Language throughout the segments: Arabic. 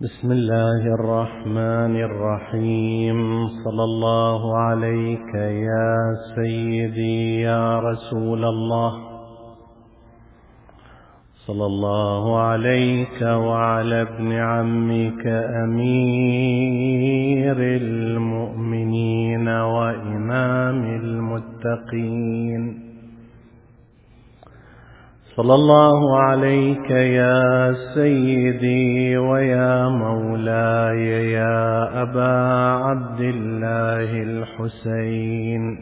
بسم الله الرحمن الرحيم. صلى الله عليك يا سيدي يا رسول الله، صلى الله عليك وعلى ابن عمك أمير المؤمنين وإمام المتقين، صلى الله عليك يا سيدي ويا مولاي يا أبا عبد الله الحسين.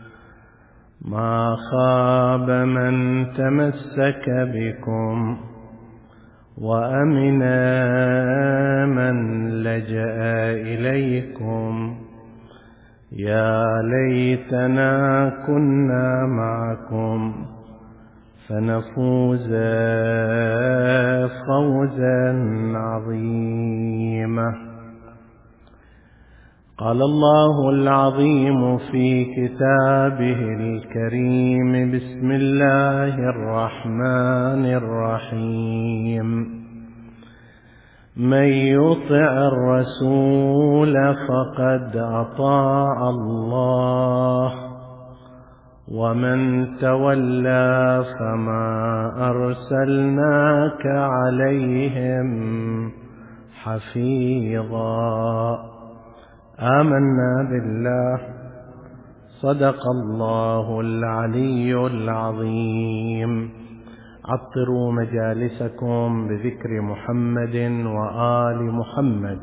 ما خاب من تمسك بكم وأمن من لجأ إليكم. يا ليتنا كنا معكم فنفوز فوزا عظيما. قال الله العظيم في كتابه الكريم: بسم الله الرحمن الرحيم. من يطع الرسول فقد أطاع الله، ومن تولى فما أرسلناك عليهم حفيظا. آمنا بالله، صدق الله العلي العظيم. عطروا مجالسكم بذكر محمد وآل محمد.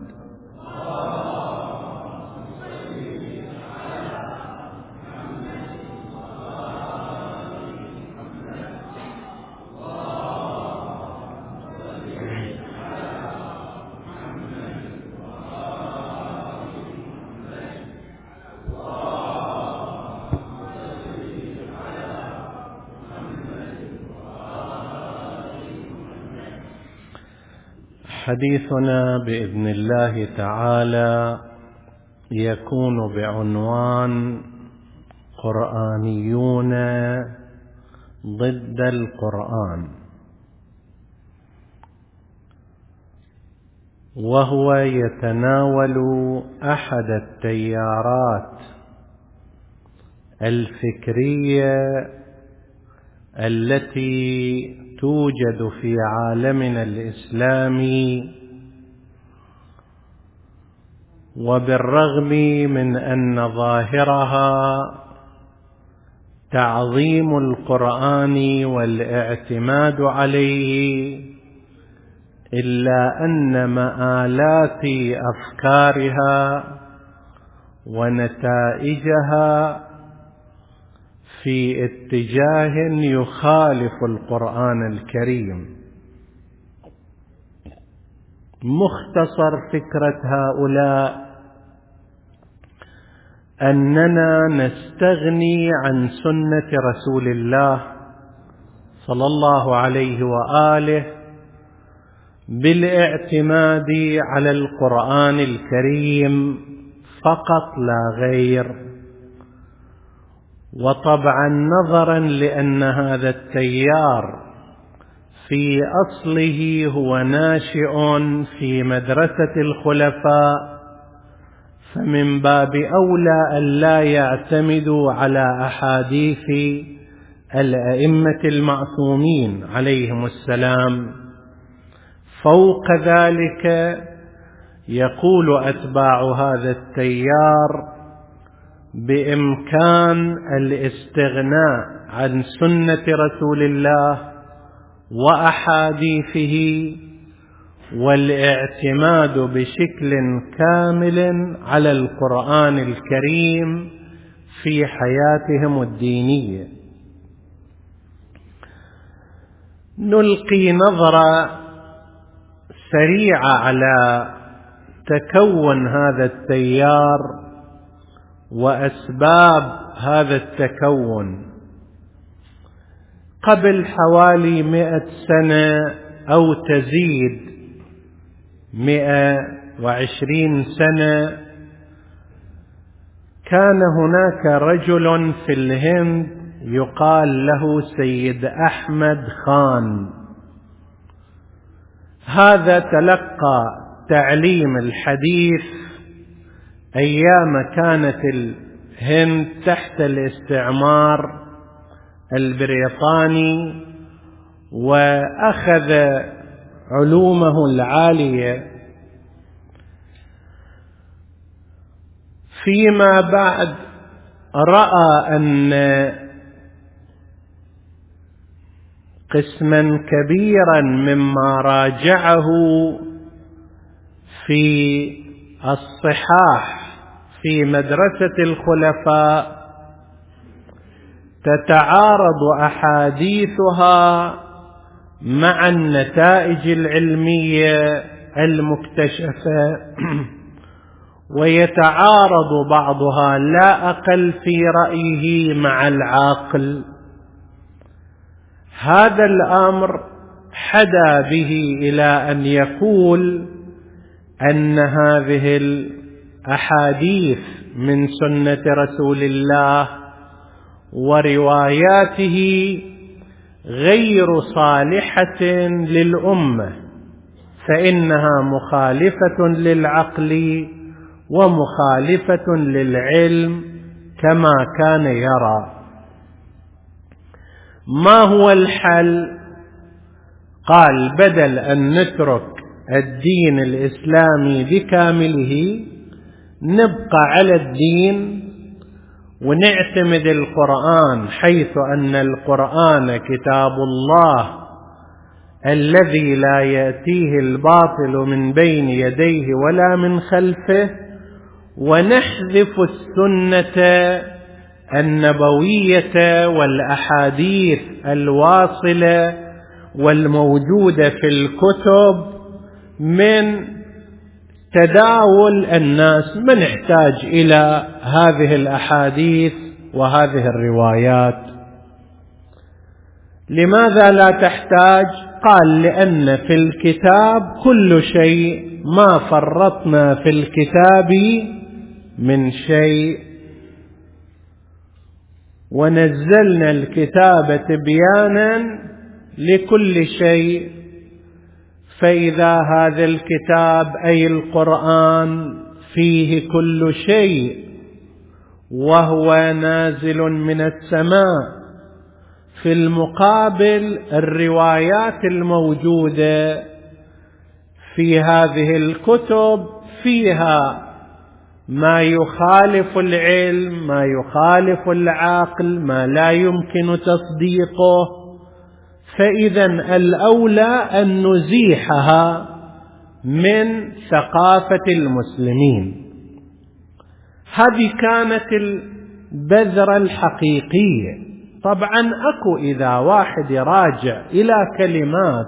حديثنا بإذن الله تعالى يكون بعنوان قرآنيون ضد القرآن، وهو يتناول أحد التيارات الفكرية التي توجد في عالمنا الإسلامي، وبالرغم من أن ظاهرها تعظيم القرآن والاعتماد عليه، إلا أن مآلات أفكارها ونتائجها في اتجاه يخالف القرآن الكريم. مختصر فكرة هؤلاء أننا نستغني عن سنة رسول الله صلى الله عليه وآله بالاعتماد على القرآن الكريم فقط لا غير. وطبعا نظرا لأن هذا التيار في أصله هو ناشئ في مدرسة الخلفاء، فمن باب أولى أن لا يعتمدوا على أحاديث الأئمة المعصومين عليهم السلام. فوق ذلك يقول أتباع هذا التيار بإمكان الاستغناء عن سنة رسول الله وأحاديثه والاعتماد بشكل كامل على القرآن الكريم في حياتهم الدينية. نلقي نظرة سريعة على تكون هذا التيار وأسباب هذا التكون. قبل حوالي 100 سنة أو تزيد 120 سنة كان هناك رجل في الهند يقال له سيد أحمد خان. هذا تلقى التعليم الحديث أيام كانت الهند تحت الاستعمار البريطاني، وأخذ علومه العالية. فيما بعد رأى أن قسما كبيرا مما راجعه في الصحاح في مدرسة الخلفاء تتعارض أحاديثها مع النتائج العلمية المكتشفة، ويتعارض بعضها لا أقل في رأيه مع العقل. هذا الأمر حدا به إلى أن يقول أن هذه الأحاديث من سنة رسول الله ورواياته غير صالحة للأمة، فإنها مخالفة للعقل ومخالفة للعلم كما كان يرى. ما هو الحل؟ قال بدل أن نترك الدين الإسلامي بكامله نبقى على الدين ونعتمد القرآن، حيث أن القرآن كتاب الله الذي لا يأتيه الباطل من بين يديه ولا من خلفه، ونحذف السنة النبوية والأحاديث الواصلة والموجودة في الكتب من تداول الناس. ما نحتاج إلى هذه الأحاديث وهذه الروايات. لماذا لا تحتاج؟ قال لأن في الكتاب كل شيء، ما فرطنا في الكتاب من شيء، ونزلنا الكتاب تبيانا لكل شيء. فإذا هذا الكتاب أي القرآن فيه كل شيء وهو نازل من السماء، في المقابل الروايات الموجودة في هذه الكتب فيها ما يخالف العلم، ما يخالف العقل، ما لا يمكن تصديقه. فإذا الأولى أن نزيحها من ثقافة المسلمين. هذه كانت البذرة الحقيقية. طبعا أكو إذا واحد يراجع إلى كلمات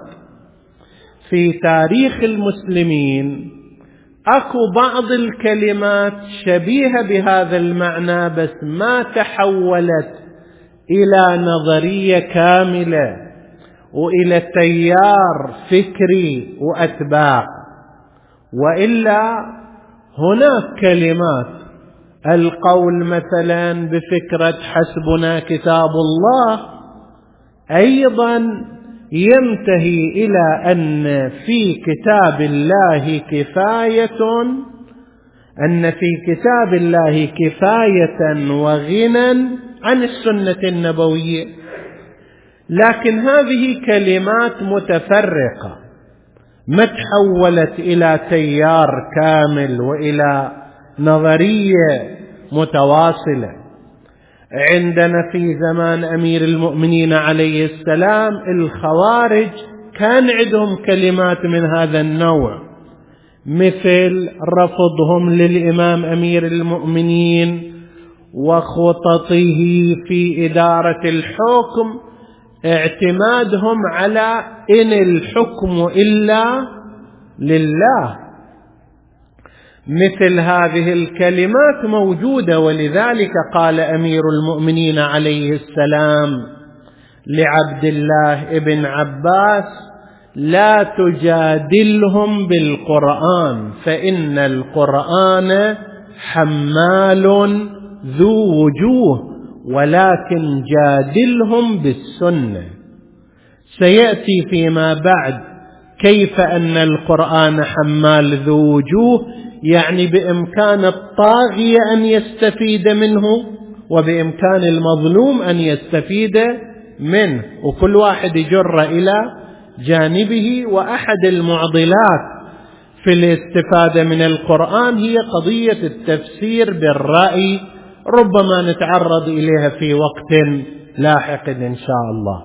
في تاريخ المسلمين، أكو بعض الكلمات شبيهة بهذا المعنى بس ما تحولت إلى نظرية كاملة وإلى تيار فكري وأتباع. وإلا هناك كلمات، القول مثلا بفكرة حسبنا كتاب الله أيضا ينتهي إلى أن في كتاب الله كفاية، أن في كتاب الله كفاية وغنى عن السنة النبوية. لكن هذه كلمات متفرقة ما تحولت إلى تيار كامل وإلى نظرية متواصلة. عندنا في زمان أمير المؤمنين عليه السلام الخوارج كان عندهم كلمات من هذا النوع، مثل رفضهم للإمام أمير المؤمنين وخططه في إدارة الحكم، اعتمادهم على إن الحكم إلا لله. مثل هذه الكلمات موجودة، ولذلك قال أمير المؤمنين عليه السلام لعبد الله ابن عباس: لا تجادلهم بالقرآن فإن القرآن حمال ذو وجوه، ولكن جادلهم بالسنة. سيأتي فيما بعد كيف أن القرآن حمال ذو وجوه، يعني بإمكان الطاغية أن يستفيد منه وبإمكان المظلوم أن يستفيد منه، وكل واحد يجر إلى جانبه. وأحد المعضلات في الاستفادة من القرآن هي قضية التفسير بالرأي، ربما نتعرض إليها في وقت لاحق إن شاء الله.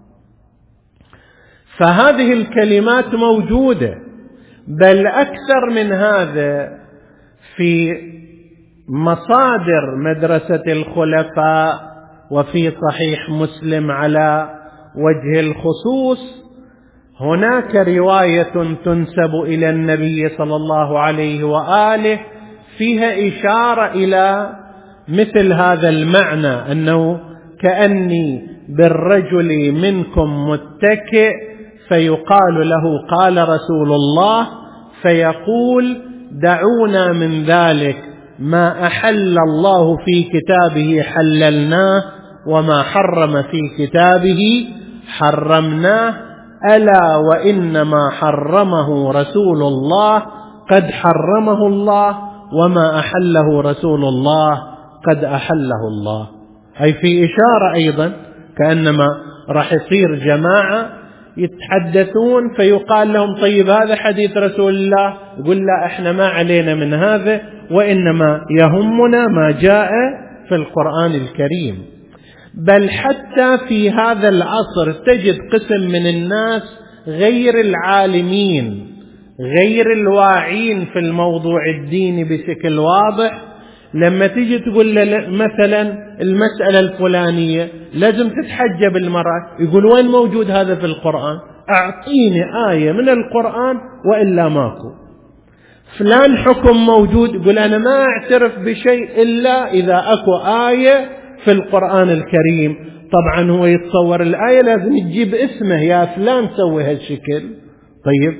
فهذه الكلمات موجودة، بل أكثر من هذا في مصادر مدرسة الخلفاء وفي صحيح مسلم على وجه الخصوص هناك رواية تنسب إلى النبي صلى الله عليه وآله فيها إشارة إلى مثل هذا المعنى، أنه كأني بالرجل منكم متكئ فيقال له قال رسول الله، فيقول دعونا من ذلك ما أحل الله في كتابه حللناه وما حرم في كتابه حرمناه، ألا وإنما حرمه رسول الله قد حرمه الله وما أحله رسول الله قد أحله الله. أي في إشارة أيضا كأنما راح يصير جماعة يتحدثون فيقال لهم طيب هذا حديث رسول الله، يقول لا إحنا ما علينا من هذا وإنما يهمنا ما جاء في القرآن الكريم. بل حتى في هذا العصر تجد قسم من الناس غير العالمين غير الواعين في الموضوع الديني بشكل واضح، لما تيجي تقول له مثلا المسألة الفلانية لازم تتحجب المرأة، يقول وين موجود هذا في القرآن؟ أعطيني آية من القرآن وإلا ماكو. فلان حكم موجود، يقول أنا ما أعترف بشيء إلا إذا أكو آية في القرآن الكريم. طبعا هو يتصور الآية لازم تجيب اسمه، يا فلان سوي هالشكل. طيب،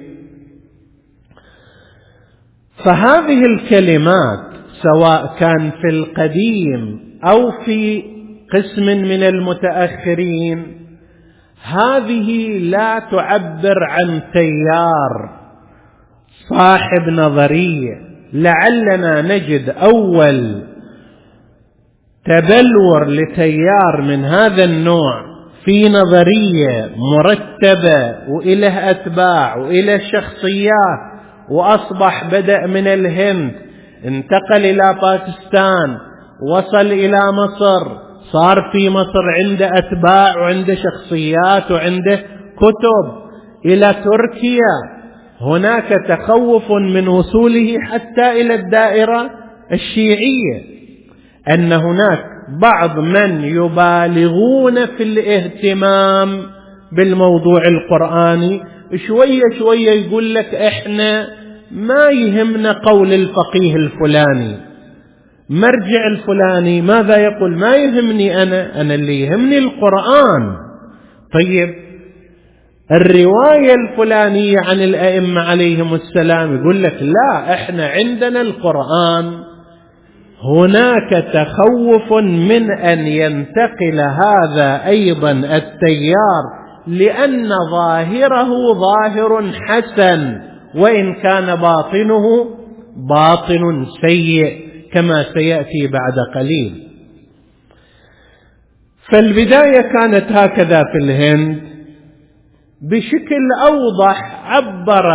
فهذه الكلمات سواء كان في القديم أو في قسم من المتأخرين هذه لا تعبر عن تيار صاحب نظرية. لعلنا نجد أول تبلور لتيار من هذا النوع في نظرية مرتبة وإله أتباع وإله شخصيات، وأصبح بدأ من الهند انتقل إلى باكستان وصل إلى مصر، صار في مصر عنده أتباع وعنده شخصيات وعنده كتب، إلى تركيا هناك تخوف من وصوله حتى إلى الدائرة الشيعية، أن هناك بعض من يبالغون في الاهتمام بالموضوع القرآني، شوية شوية يقول لك إحنا ما يهمنا قول الفقيه الفلاني، مرجع الفلاني ماذا يقول ما يهمني، أنا اللي يهمني القرآن. طيب، الرواية الفلانية عن الأئمة عليهم السلام يقول لك لا، إحنا عندنا القرآن. هناك تخوف من أن ينتقل هذا أيضا التيار، لأن ظاهره ظاهر حسن وإن كان باطنه باطن سيء كما سيأتي بعد قليل. فالبداية كانت هكذا في الهند. بشكل أوضح عبر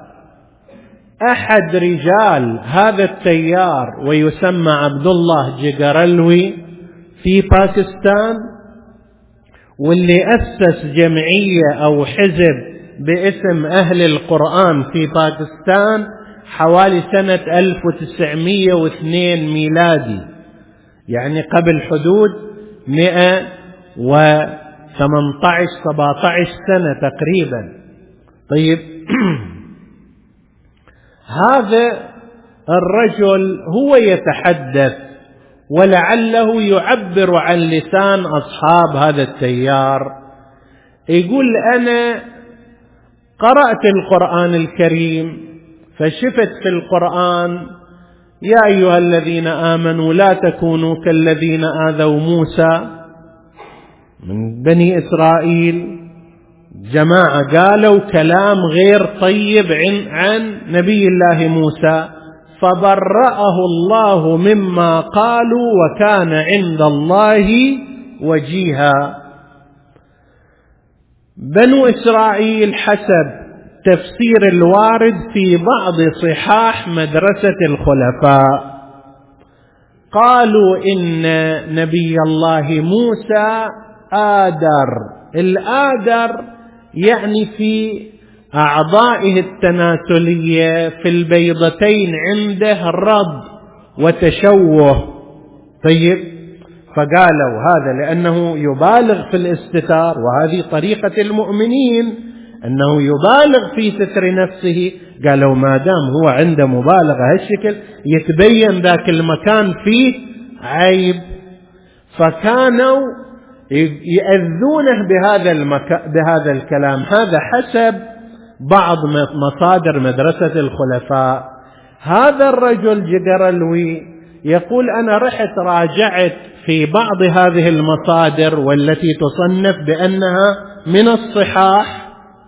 أحد رجال هذا التيار ويسمى عبد الله جيغارلوي في باكستان، واللي أسس جمعية أو حزب باسم أهل القرآن في باكستان حوالي سنة 1902 ميلادي، يعني قبل حدود 118-17 سنة تقريبا. طيب، هذا الرجل هو يتحدث ولعله يعبر عن لسان أصحاب هذا التيار، يقول أنا قرأت القرآن الكريم فشفت في القرآن يا أيها الذين آمنوا لا تكونوا كالذين آذوا موسى من بني إسرائيل جماعة قالوا كلام غير طيب عن نبي الله موسى، فبرأه الله مما قالوا وكان عند الله وجيها. بنو إسرائيل حسب تفسير الوارد في بعض صحاح مدرسة الخلفاء قالوا إن نبي الله موسى آدر. الآدر يعني في أعضائه التناسلية في البيضتين عنده رض وتشوه. طيب، فقالوا هذا لأنه يبالغ في الاستتار، وهذه طريقة المؤمنين أنه يبالغ في ستر نفسه. قالوا ما دام هو عنده مبالغة هالشكل يتبين ذاك المكان فيه عيب، فكانوا يأذونه بهذا الكلام. هذا حسب بعض مصادر مدرسة الخلفاء. هذا الرجل جقرلوي يقول أنا رحت راجعت في بعض هذه المصادر والتي تصنف بأنها من الصحاح،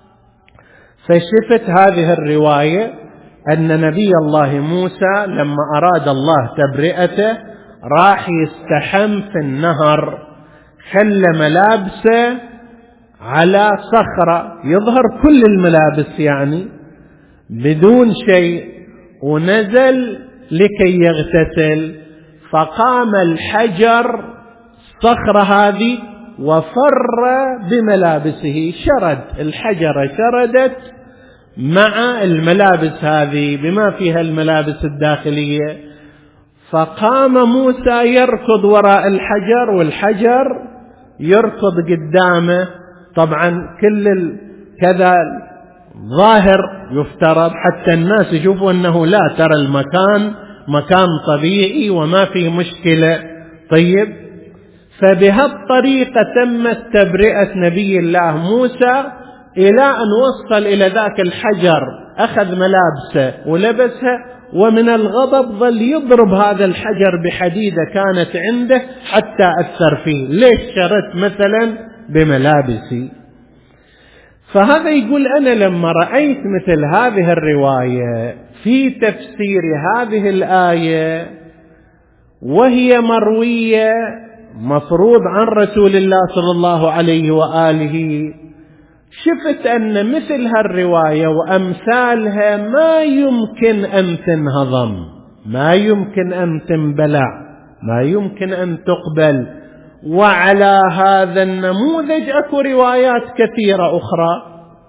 فشفت هذه الرواية أن نبي الله موسى لما أراد الله تبرئته راح يستحم في النهر، خلى ملابسه على صخرة يظهر كل الملابس يعني بدون شيء، ونزل لكي يغتسل، فقام الحجر الصخرة هذه وفر بملابسه، شرد الحجرة شردت مع الملابس هذه بما فيها الملابس الداخلية، فقام موسى يركض وراء الحجر والحجر يركض قدامه. طبعا كل كذا ظاهر يفترض حتى الناس يشوفوا أنه لا ترى المكان مكان طبيعي وما في مشكلة. طيب، فبهالطريقة تمت تبرئة نبي الله موسى إلى أن وصل إلى ذاك الحجر، أخذ ملابسه ولبسها، ومن الغضب ظل يضرب هذا الحجر بحديدة كانت عنده حتى أثر فيه. ليش شرت مثلا بملابسي؟ فهذا يقول أنا لما رأيت مثل هذه الرواية في تفسير هذه الآية وهي مروية مفروض عن رسول الله صلى الله عليه وآله، شفت أن مثل هالرواية وأمثالها ما يمكن أن تنهضم، ما يمكن أن تنبلع، ما يمكن أن تقبل. وعلى هذا النموذج أكو روايات كثيرة أخرى.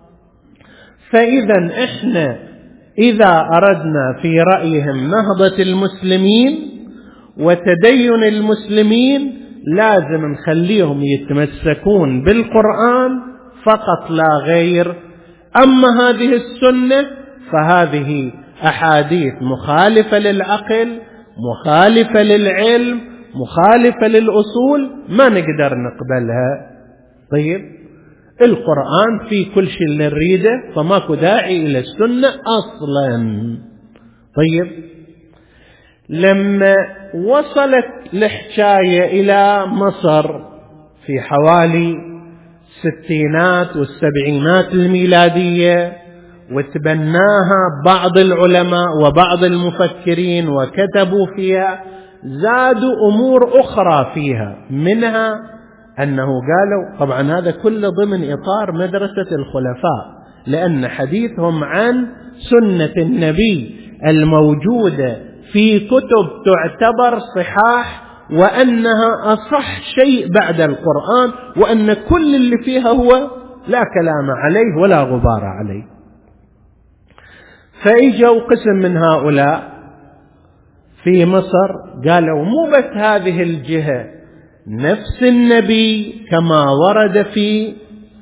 فإذا إحنا إذا أردنا في رأيهم نهضة المسلمين وتدين المسلمين لازم نخليهم يتمسكون بالقرآن فقط لا غير. أما هذه السنة فهذه أحاديث مخالفة للعقل، مخالفة للعلم، مخالفة للأصول، ما نقدر نقبلها. طيب، القرآن في كل شيء اللي نريده، فماكو داعي إلى السنة أصلا. طيب، لما وصلت الحكاية إلى مصر في حوالي الستينات والسبعينات الميلادية وتبناها بعض العلماء وبعض المفكرين وكتبوا فيها، زادوا أمور أخرى فيها، منها أنه قالوا، طبعا هذا كله ضمن إطار مدرسة الخلفاء، لأن حديثهم عن سنة النبي الموجودة في كتب تعتبر صحاح وأنها أصح شيء بعد القرآن، وأن كل اللي فيها هو لا كلام عليه ولا غبار عليه. فإجوا قسم من هؤلاء في مصر قالوا مو بس هذه الجهة، نفس النبي كما ورد في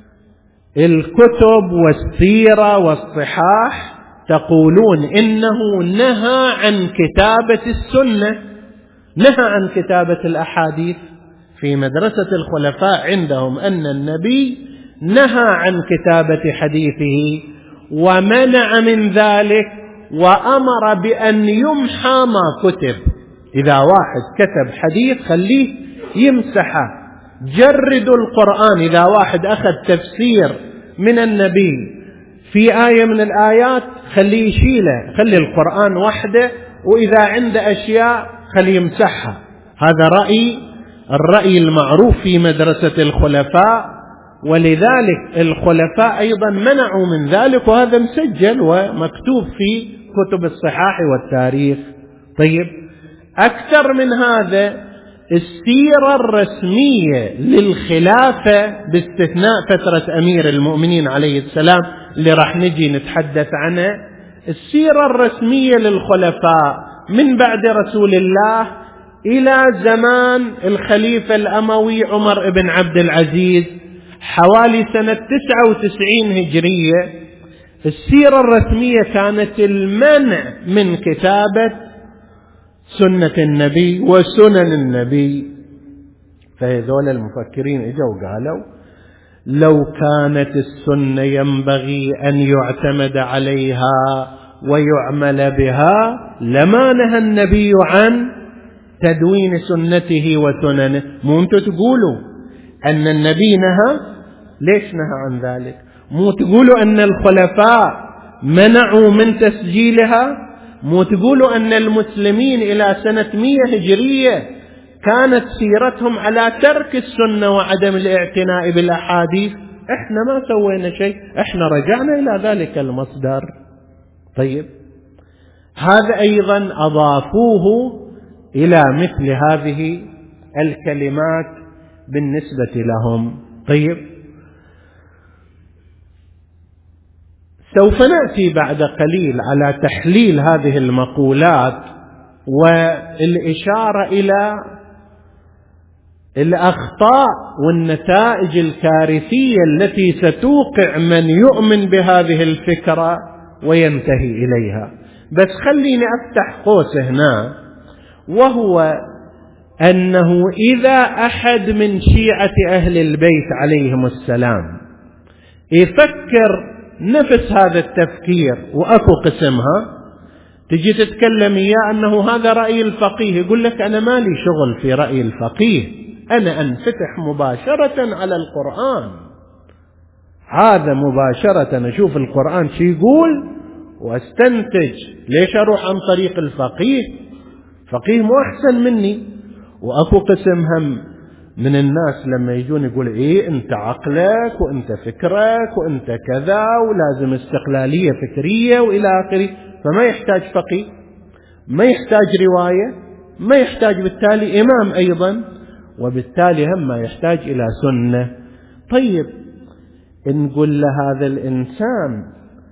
الكتب والسيرة والصحاح تقولون إنه نهى عن كتابة السنة، نهى عن كتابة الأحاديث. في مدرسة الخلفاء عندهم أن النبي نهى عن كتابة حديثه ومنع من ذلك وأمر بأن يمحى ما كتب. إذا واحد كتب حديث خليه يمسحه. جردوا القرآن، إذا واحد أخذ تفسير من النبي في آية من الآيات خليه يشيله، خلي القرآن وحده، وإذا عنده أشياء خليه يمسحها. هذا الرأي المعروف في مدرسة الخلفاء، ولذلك الخلفاء أيضا منعوا من ذلك، وهذا مسجل ومكتوب في كتب الصحاح والتاريخ. طيب، أكثر من هذا، السيرة الرسمية للخلافة باستثناء فترة أمير المؤمنين عليه السلام اللي راح نجي نتحدث عنها، السيرة الرسمية للخلفاء من بعد رسول الله إلى زمان الخليفة الأموي عمر بن عبد العزيز حوالي سنة 99 هجرية، السيرة الرسمية كانت المنع من كتابة سنة النبي وسنن النبي. فهذول المفكرين اجوا وقالوا لو كانت السنة ينبغي أن يعتمد عليها ويعمل بها لما نهى النبي عن تدوين سنته وسننه. مو انتم تقولوا أن النبي نهى؟ ليش نهى عن ذلك؟ مو تقولوا أن الخلفاء منعوا من تسجيلها؟ مو تقولوا أن المسلمين إلى سنة 100 هجرية كانت سيرتهم على ترك السنة وعدم الاعتناء بالأحاديث؟ احنا ما سوينا شيء، احنا رجعنا إلى ذلك المصدر. طيب، هذا أيضا أضافوه إلى مثل هذه الكلمات بالنسبة لهم. طيب، سوف نأتي بعد قليل على تحليل هذه المقولات والإشارة إلى الأخطاء والنتائج الكارثية التي ستوقع من يؤمن بهذه الفكرة وينتهي إليها. بس خليني أفتح قوس هنا، وهو أنه إذا أحد من شيعة أهل البيت عليهم السلام يفكر نفس هذا التفكير وأكو قسمها، تجي تتكلم إياه أنه هذا رأي الفقيه، يقول لك أنا مالي شغل في رأي الفقيه، أنا أنفتح مباشرة على القرآن، هذا مباشرة أشوف القرآن شو يقول واستنتج، ليش أروح عن طريق الفقيه؟ فقيه مو أحسن مني. وأكو قسم هم من الناس لما يجون يقول إيه أنت عقلك وأنت فكرك وأنت كذا ولازم استقلالية فكرية وإلى آخره، فما يحتاج فقيه، ما يحتاج رواية، ما يحتاج بالتالي إمام أيضا، وبالتالي هم ما يحتاج إلى سنة. طيب، نقول لهذا الإنسان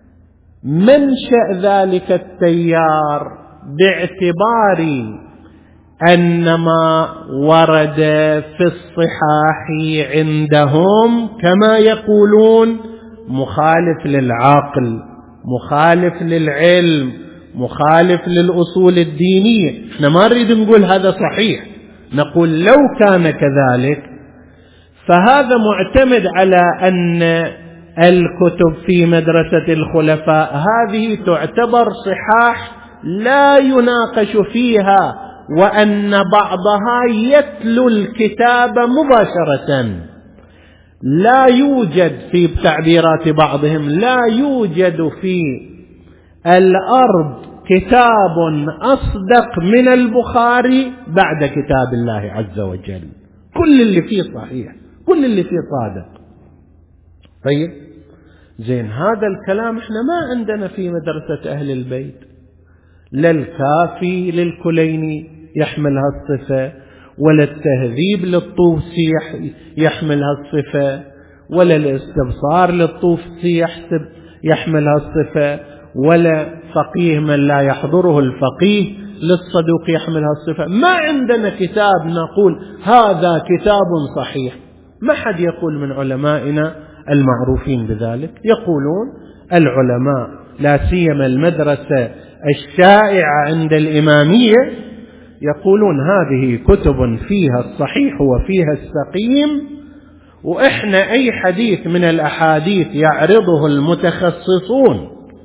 منشأ ذلك التيار باعتبار أن ما ورد في الصحاح عندهم كما يقولون مخالف للعقل، مخالف للعلم، مخالف للأصول الدينية. احنا ما نريد نقول هذا صحيح، نقول لو كان كذلك فهذا معتمد على أن الكتب في مدرسة الخلفاء هذه تعتبر صحاح لا يناقش فيها، وأن بعضها يتلو الكتاب مباشرة، لا يوجد في تعبيرات بعضهم لا يوجد في الأرض كتاب أصدق من البخاري بعد كتاب الله عز وجل، كل اللي فيه صحيح، كل اللي فيه صادق. طيب، زين، هذا الكلام احنا ما عندنا في مدرسة أهل البيت، لا الكافي للكليني يحمل هالصفة، ولا التهذيب للطوسي يحمل هالصفة، ولا الاستبصار للطوسي يحمل هالصفة، ولا فقيه من لا يحضره الفقيه للصدوق يحمل هالصفة. ما عندنا كتاب نقول هذا كتاب صحيح، ما حد يقول من علمائنا المعروفين بذلك. يقولون العلماء لا سيما المدرسة الشائعة عند الإمامية يقولون هذه كتب فيها الصحيح وفيها السقيم، وإحنا أي حديث من الأحاديث يعرضه المتخصصون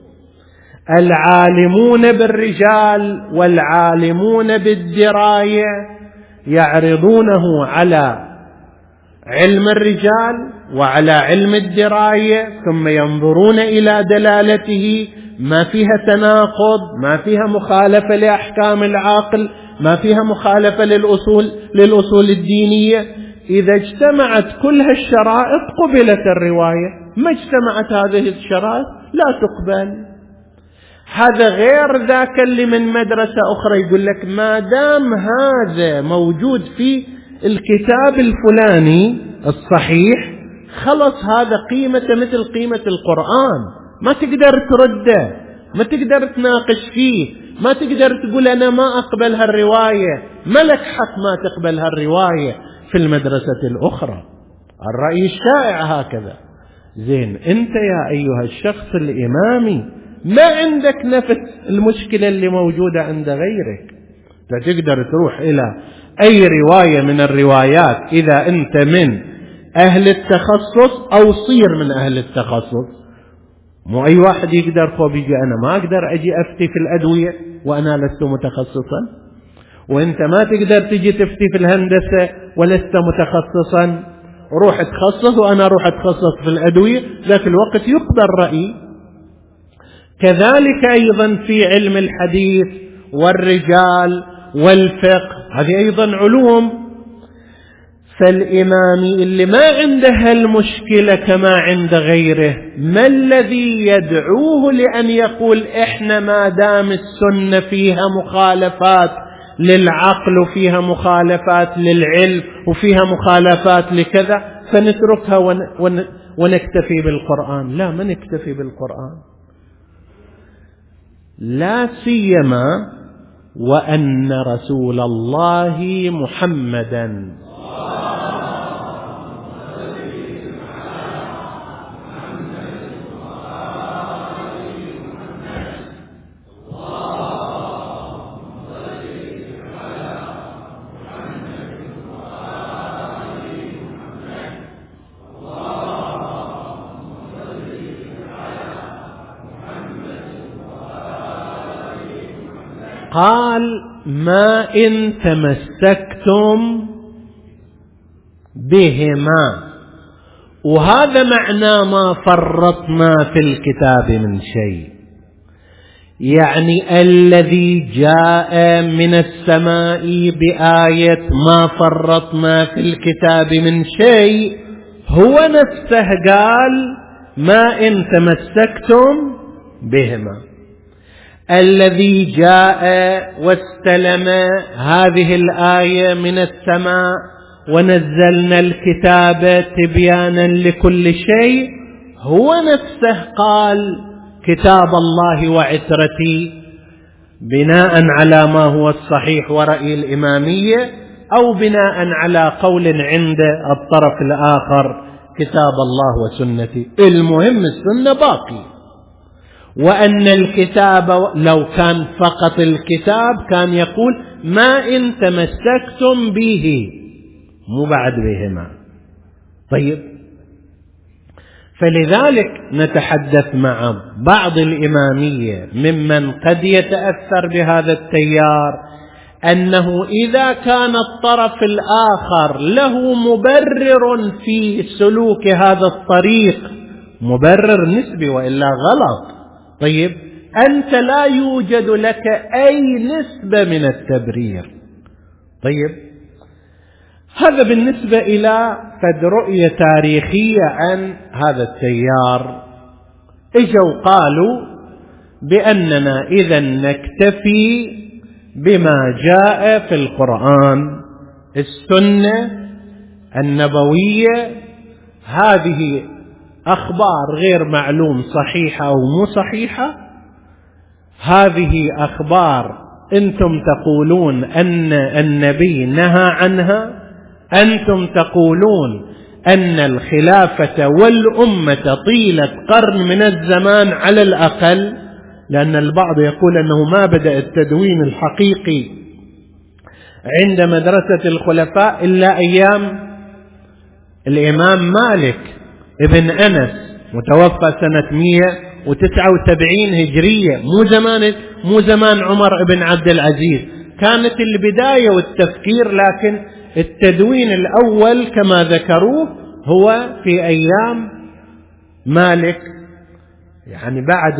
العالمون بالرجال والعالمون بالدراية يعرضونه على علم الرجال وعلى علم الدراية، ثم ينظرون إلى دلالته، ما فيها تناقض، ما فيها مخالفة لأحكام العقل، ما فيها مخالفة للأصول الدينية. إذا اجتمعت كل هالشرائط قبلت الرواية، ما اجتمعت هذه الشرائط لا تقبل. هذا غير ذاك اللي من مدرسة أخرى يقول لك ما دام هذا موجود في الكتاب الفلاني الصحيح خلص هذا قيمته مثل قيمة القرآن، ما تقدر ترده، ما تقدر تناقش فيه، ما تقدر تقول أنا ما أقبل هالرواية، ما لك حق ما تقبل هالرواية في المدرسة الأخرى. الرأي الشائع هكذا. زين، أنت يا أيها الشخص الإمامي ما عندك نفس المشكلة اللي موجودة عند غيرك، تقدر تروح إلى أي رواية من الروايات إذا أنت من أهل التخصص أو صير من أهل التخصص. مو أي واحد يقدر خوب يجي أنا ما أقدر أجي أفتي في الأدوية وأنا لست متخصصا، وأنت ما تقدر تجي تفتي في الهندسة ولست متخصصا، روح تخصص وأنا روح أتخصص في الأدوية، ذاك الوقت يقبل رأيي. كذلك أيضا في علم الحديث والرجال والفقه، هذه أيضا علوم. فالإمامي اللي ما عنده المشكلة كما عند غيره، ما الذي يدعوه لأن يقول إحنا ما دام السنة فيها مخالفات للعقل وفيها مخالفات للعلم وفيها مخالفات لكذا فنتركها ونكتفي بالقرآن؟ لا، ما نكتفي بالقرآن، لا سيما وأن رسول الله محمدا قال ما إن تمسكتم بهما، وهذا معنى ما فرطنا في الكتاب من شيء، يعني الذي جاء من السماء بآية ما فرطنا في الكتاب من شيء هو نفسه قال ما إن تمسكتم بهما. الذي جاء واستلم هذه الآية من السماء ونزلنا الكتاب تبيانا لكل شيء هو نفسه قال كتاب الله وعترتي، بناء على ما هو الصحيح ورأي الإمامية، أو بناء على قول عند الطرف الآخر كتاب الله وسنتي. المهم السنة باقي، وأن الكتاب لو كان فقط الكتاب كان يقول ما إن تمسكتم به، مو بعد بهما. طيب، فلذلك نتحدث مع بعض الإمامية ممن قد يتأثر بهذا التيار أنه إذا كان الطرف الآخر له مبرر في سلوك هذا الطريق، مبرر نسبي وإلا غلط، طيب أنت لا يوجد لك أي نسبة من التبرير. طيب، هذا بالنسبة إلى فد رؤية تاريخية عن هذا التيار. اجوا قالوا بأننا إذا نكتفي بما جاء في القرآن، السنة النبوية، هذه أخبار غير معلوم صحيحة أو مو صحيحة، هذه أخبار أنتم تقولون أن النبي نهى عنها، أنتم تقولون أن الخلافة والأمة طيلة قرن من الزمان على الأقل، لأن البعض يقول أنه ما بدأ التدوين الحقيقي عند مدرسة الخلفاء إلا أيام الإمام مالك ابن أنس متوفى سنة 179 هجرية، مو زمان عمر ابن عبد العزيز. كانت البداية والتفكير، لكن التدوين الأول كما ذكروه هو في أيام مالك، يعني بعد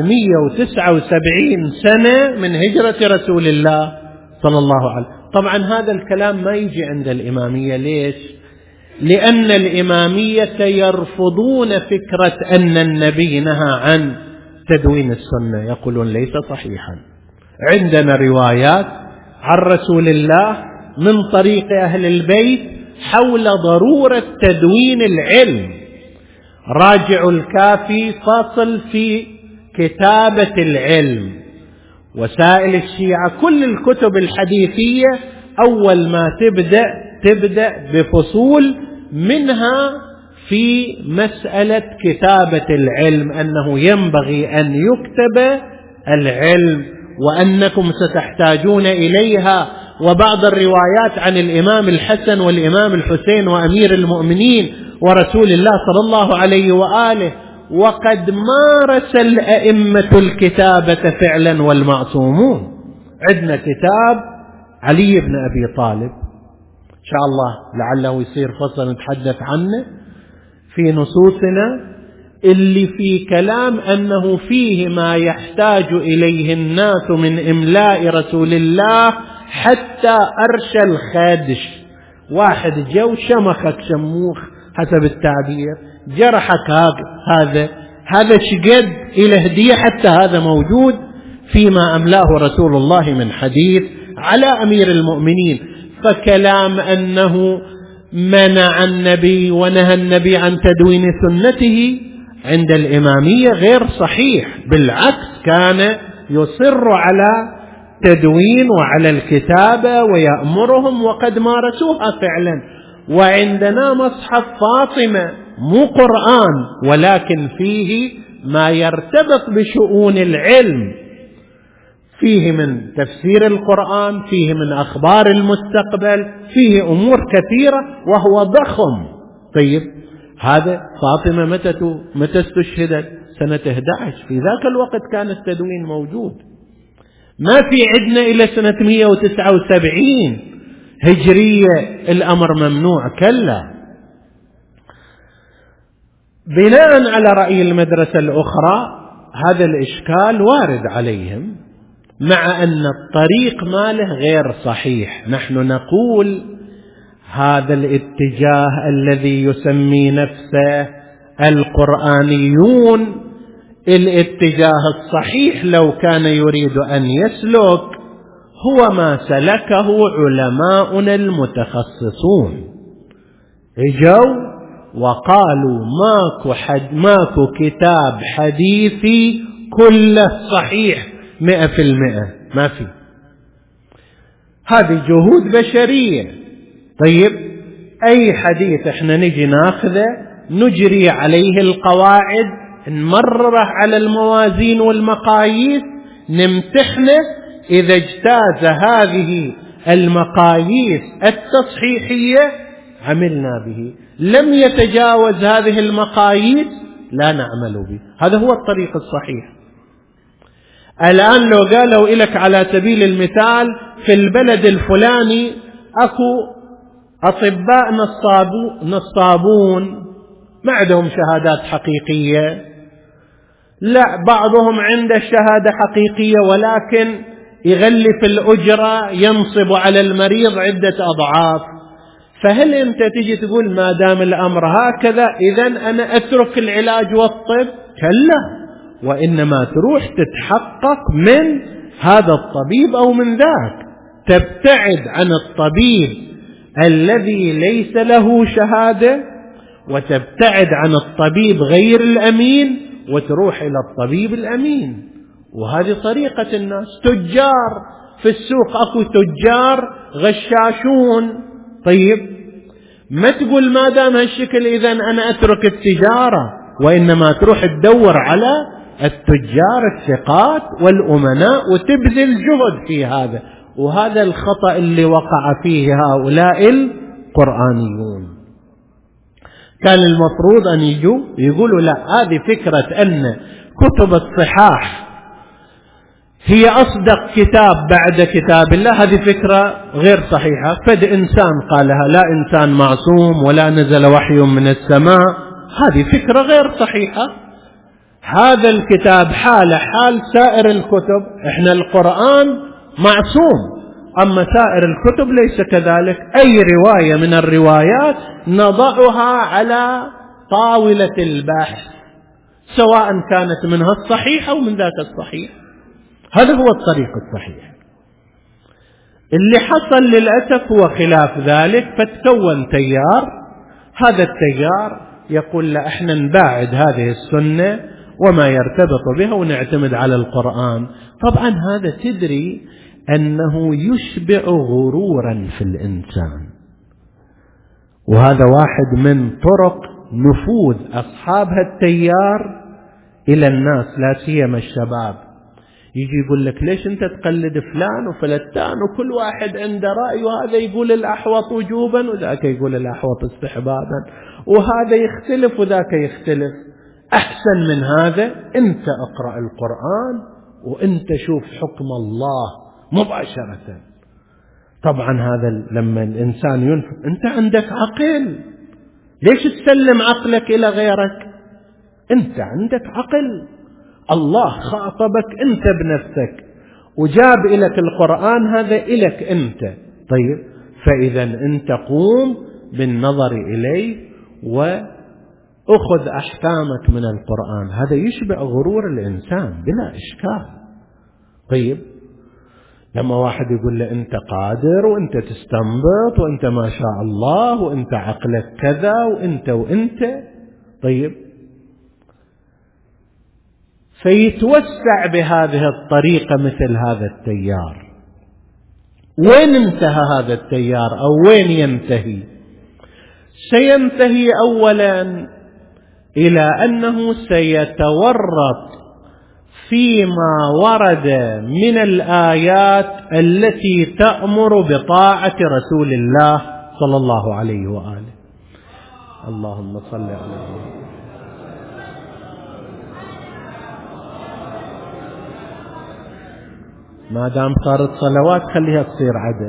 179 سنة من هجرة رسول الله صلى الله عليه وسلم. طبعا هذا الكلام ما يجي عند الإمامية. ليش؟ لأن الإمامية يرفضون فكرة أن النبي نهى عن تدوين السنة، يقولون ليس صحيحا. عندنا روايات عن رسول الله من طريق أهل البيت حول ضرورة تدوين العلم. راجع الكافي فصل في كتابة العلم. وسائل الشيعة كل الكتب الحديثية أول ما تبدأ بفصول منها في مسألة كتابة العلم، أنه ينبغي أن يكتب العلم وأنكم ستحتاجون إليها. وبعض الروايات عن الإمام الحسن والإمام الحسين وأمير المؤمنين ورسول الله صلى الله عليه وآله، وقد مارس الأئمة الكتابة فعلا والمعصومون. عندنا كتاب علي بن أبي طالب إن شاء الله لعله يصير فصل نتحدث عنه في نصوصنا، اللي في كلام أنه فيه ما يحتاج إليه الناس من إملاء رسول الله حتى أرشى الخدش. واحد جو شمخك شموخ حسب التعبير، جرحك هذا شقد إلى هدية، حتى هذا موجود فيما أملاه رسول الله من حديث على أمير المؤمنين. فكلام أنه منع النبي ونهى النبي عن تدوين سنته عند الإمامية غير صحيح، بالعكس كان يصر على تدوين وعلى الكتابة ويأمرهم وقد مارسوها فعلا. وعندنا مصحف فاطمة مو قرآن ولكن فيه ما يرتبط بشؤون العلم، فيه من تفسير القرآن، فيه من أخبار المستقبل، فيه أمور كثيرة وهو ضخم. طيب هذا فاطمة متى استشهدت؟ سنة 11. في ذاك الوقت كان التدوين موجود، ما في عندنا إلى سنة 179 هجرية الأمر ممنوع، كلا. بناء على رأي المدرسة الأخرى هذا الإشكال وارد عليهم، مع أن الطريق ماله غير صحيح. نحن نقول هذا الاتجاه الذي يسمي نفسه القرآنيون، الاتجاه الصحيح لو كان يريد أن يسلك هو ما سلكه علماؤنا المتخصصون. اجوا وقالوا ماكو كتاب حديثي كله صحيح 100%، ما في. هذه جهود بشرية. طيب أي حديث احنا نجي ناخذه نجري عليه القواعد، نمرره على الموازين والمقاييس، نمتحنه، إذا اجتاز هذه المقاييس التصحيحية عملنا به، لم يتجاوز هذه المقاييس لا نعمل به. هذا هو الطريق الصحيح. الآن لو قالوا إلك على سبيل المثال في البلد الفلاني أكو أطباء نصابون ما عندهم شهادات حقيقية، لا بعضهم عنده شهادة حقيقية ولكن يغلف الأجرة، ينصب على المريض عدة أضعاف، فهل أنت تجي تقول ما دام الأمر هكذا إذن أنا أترك العلاج والطب؟ كلا، وإنما تروح تتحقق من هذا الطبيب أو من ذاك، تبتعد عن الطبيب الذي ليس له شهادة وتبتعد عن الطبيب غير الأمين وتروح إلى الطبيب الأمين. وهذه طريقة الناس. تجار في السوق أكو تجار غشاشون، طيب ما تقول ما دام هالشكل إذن أنا أترك التجارة، وإنما تروح تدور على التجار الثقات والأمناء وتبذل جهد في هذا. وهذا الخطأ اللي وقع فيه هؤلاء القرآنيون. كان المفروض أن يقولوا لا، هذه فكرة أن كتب الصحاح هي أصدق كتاب بعد كتاب الله، هذه فكرة غير صحيحة. فد إنسان قالها، لا إنسان معصوم ولا نزل وحي من السماء، هذه فكرة غير صحيحة. هذا الكتاب حال سائر الكتب. إحنا القرآن معصوم، أما سائر الكتب ليس كذلك. أي رواية من الروايات نضعها على طاولة البحث، سواء كانت منها الصحيحة أو من ذاك الصحيح. هذا هو الطريق الصحيح. اللي حصل للأسف هو خلاف ذلك، فتكون تيار. هذا التيار يقول لا، احنا نباعد هذه السنة وما يرتبط بها ونعتمد على القرآن. طبعا هذا تدري أنه يشبع غرورا في الإنسان، وهذا واحد من طرق نفوذ أصحاب التيار إلى الناس، لا سيما الشباب. يجي يقول لك ليش أنت تقلد فلان وفلتان وكل واحد عنده رأي، وهذا يقول الأحوط وجوبا وذاك يقول الأحوط استحبابا، وهذا يختلف وذاك يختلف. أحسن من هذا أنت أقرأ القرآن وأنت شوف حكم الله مباشرة. طبعا هذا لما الإنسان ينفق، أنت عندك عقل، ليش تسلم عقلك إلى غيرك؟ أنت عندك عقل، الله خاطبك أنت بنفسك وجاب إليك القرآن، هذا إليك أنت. طيب، فإذا أنت قوم بالنظر إليه وأخذ أحكامك من القرآن. هذا يشبع غرور الإنسان بلا إشكال. طيب، لما واحد يقول له أنت قادر وأنت تستنبط وأنت ما شاء الله وأنت عقلك كذا وأنت طيب، فيتوسع بهذه الطريقة مثل هذا التيار. وين انتهى هذا التيار أو وين ينتهي؟ سينتهي أولا إلى أنه سيتورط فيما ورد من الآيات التي تأمر بطاعة رسول الله صلى الله عليه وآله. اللهم صل على محمد. ما دام صارت صلوات خليها تصير عدل.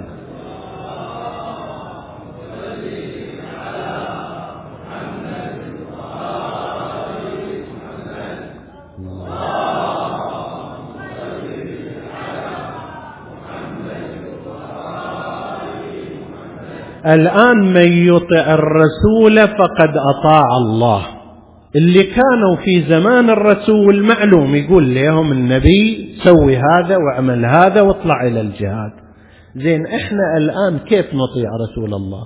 الآن من يطع الرسول فقد أطاع الله. اللي كانوا في زمان الرسول معلوم يقول لهم النبي سوي هذا واعمل هذا واطلع إلى الجهاد. زين، إحنا الآن كيف نطيع رسول الله؟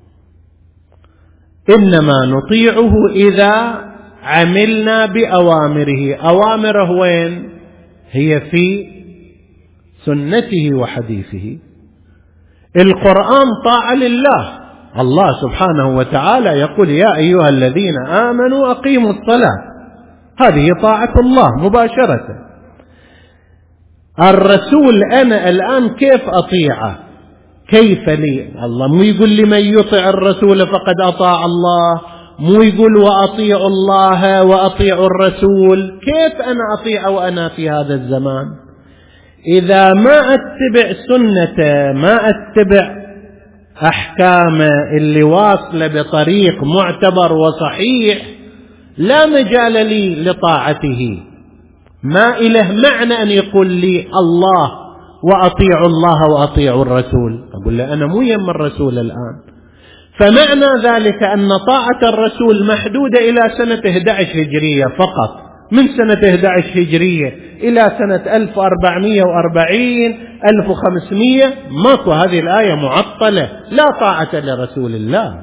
إنما نطيعه إذا عملنا بأوامره. أوامره وين؟ هي في سنته وحديثه. القرآن طاعة لله. الله سبحانه وتعالى يقول يا أيها الذين آمنوا أقيموا الصلاة، هذه طاعة الله مباشرة. الرسول أنا الآن كيف أطيعه؟ كيف لي؟ الله مو يقول لي من يطع الرسول فقد أطاع الله، مو يقول وأطيعوا الله وأطيعوا الرسول. كيف أنا أطيع وأنا في هذا الزمان؟ إذا ما أتبع سنته، ما أتبع أحكام اللي واصلة بطريق معتبر وصحيح، لا مجال لي لطاعته. ما إله معنى أن يقول لي الله وأطيعوا الله وأطيعوا الرسول. أقول له أنا مو يم الرسول الآن. فمعنى ذلك أن طاعة الرسول محدودة إلى سنة 11 هجرية فقط. من سنة 11 هجرية إلى سنة 1440 1500 ماكو، هذه الآية معطلة، لا طاعة لرسول الله.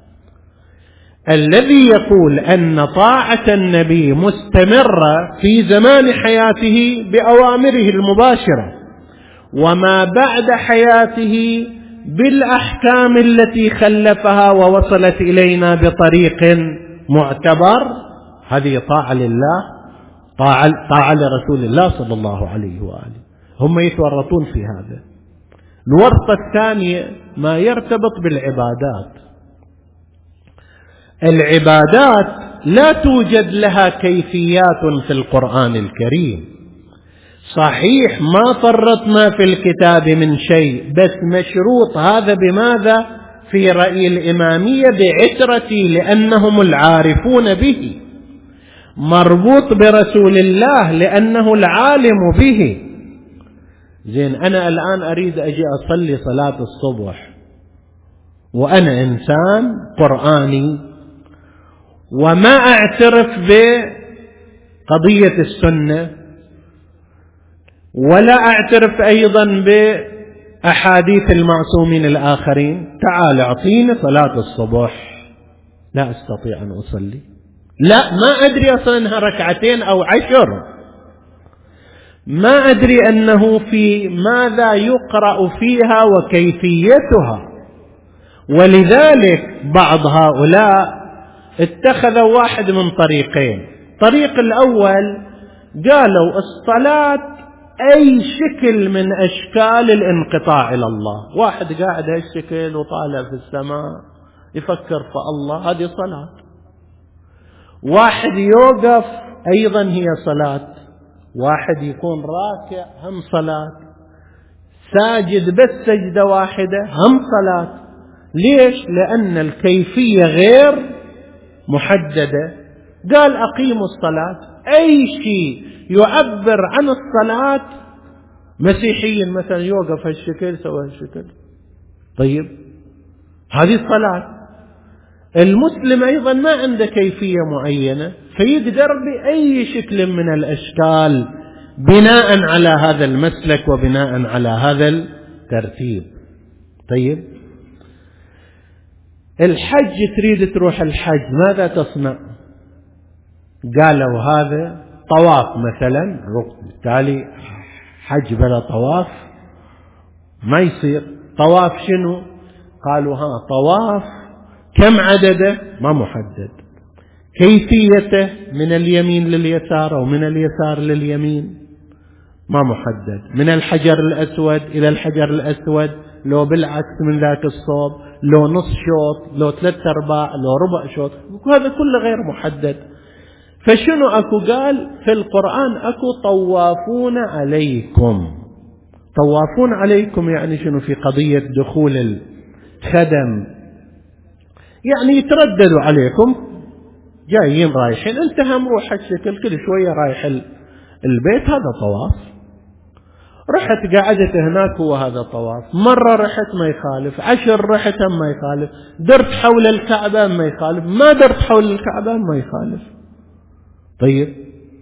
الذي يقول أن طاعة النبي مستمرة في زمان حياته بأوامره المباشرة، وما بعد حياته بالأحكام التي خلفها ووصلت إلينا بطريق معتبر، هذه طاعة لله، طاعة لرسول الله صلى الله عليه وآله. هم يتورطون في هذا. الورطة الثانية ما يرتبط بالعبادات. العبادات لا توجد لها كيفيات في القرآن الكريم. صحيح ما فرطنا في الكتاب من شيء، بس مشروط هذا بماذا؟ في رأي الإمامية بعترتي لأنهم العارفون به، مربوط برسول الله لأنه العالم به. زين، أنا الآن أريد أجي أصلي صلاة الصبح وأنا إنسان قرآني وما أعترف بقضية السنة ولا أعترف أيضا بأحاديث المعصومين الآخرين، تعال أعطيني صلاة الصبح، لا أستطيع أن أصلي، لا ما أدري أصلا أنها ركعتين أو 10، ما أدري أنه في ماذا يقرأ فيها وكيفيتها. ولذلك بعض هؤلاء اتخذوا واحد من طريقين. الطريق الأول قالوا الصلاة أي شكل من أشكال الانقطاع إلى الله، واحد قاعد هالشكل وطالع في السماء يفكر في الله، هذه صلاة. واحد يوقف أيضا هي صلاة، واحد يكون راكع هم صلاة، ساجد بس سجدة واحدة هم صلاة. ليش؟ لأن الكيفية غير محددة. قال أقيموا الصلاة، أي شيء يعبر عن الصلاة. مسيحيين مثلا يوقف هالشكل سوى هالشكل، طيب هذه الصلاة. المسلم أيضا ما عنده كيفية معينة، فيقدر بأي شكل من الأشكال بناء على هذا المسلك وبناء على هذا الترتيب. طيب الحج، تريد تروح الحج ماذا تصنع؟ قالوا هذا طواف مثلا، بالتالي حج بلا طواف ما يصير. طواف شنو؟ قالوا طواف كم عدده؟ ما محدد. كيفيته من اليمين لليسار أو من اليسار لليمين ما محدد. من الحجر الأسود إلى الحجر الأسود، لو بالعكس من ذاك الصوب، لو نص شوط، لو 3/4، لو ربع شوط، هذا كله غير محدد. فشنو أكو؟ قال في القرآن أكو طوافون عليكم. طوافون عليكم يعني شنو؟ في قضية دخول الخدم، يعني يترددوا عليكم، جايين رايحين، انت هم روح الشكل كل شوية رايح البيت، هذا طواف. رحت قعدت هناك، هو هذا طواف. مرة رحت ما يخالف، 10 رحت ما يخالف، درت حول الكعبة ما يخالف، ما درت حول الكعبة ما يخالف. طيب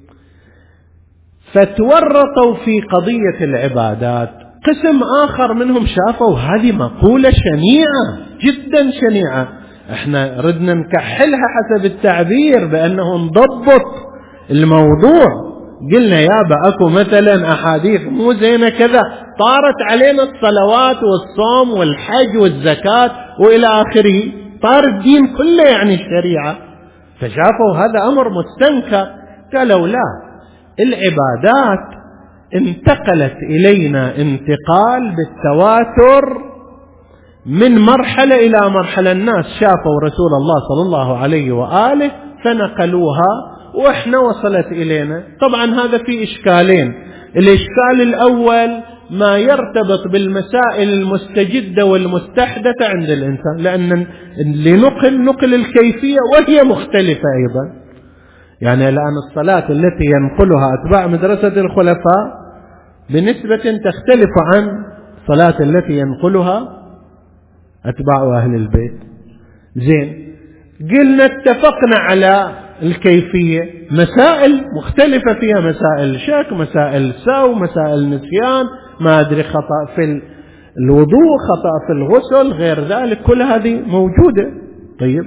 فتورطوا في قضية العبادات. قسم آخر منهم شافوا هذه مقولة شنيعة جدا شنيعة، احنا ردنا نكحلها حسب التعبير بأنه نضبط الموضوع. قلنا يابا أكو مثلا أحاديث مو زينة كذا، طارت علينا الصلوات والصوم والحج والزكاة وإلى آخره، طار الدين كله يعني الشريعة. فشافوا هذا أمر مستنكر، قالوا لا، العبادات انتقلت إلينا انتقال بالتواتر من مرحلة إلى مرحلة. الناس شافوا رسول الله صلى الله عليه وآله فنقلوها وإحنا وصلت إلينا. طبعا هذا في إشكالين. الإشكال الأول ما يرتبط بالمسائل المستجدة والمستحدثة عند الإنسان، لأن اللي نقل الكيفية وهي مختلفة أيضا. يعني الآن الصلاة التي ينقلها أتباع مدرسة الخلفاء بنسبة تختلف عن الصلاة التي ينقلها أتباع أهل البيت. زين، قلنا اتفقنا على الكيفية، مسائل مختلفة فيها، مسائل شك، مسائل سو، مسائل نسيان، ما أدري، خطأ في الوضوء، خطأ في الغسل، غير ذلك، كل هذه موجودة. طيب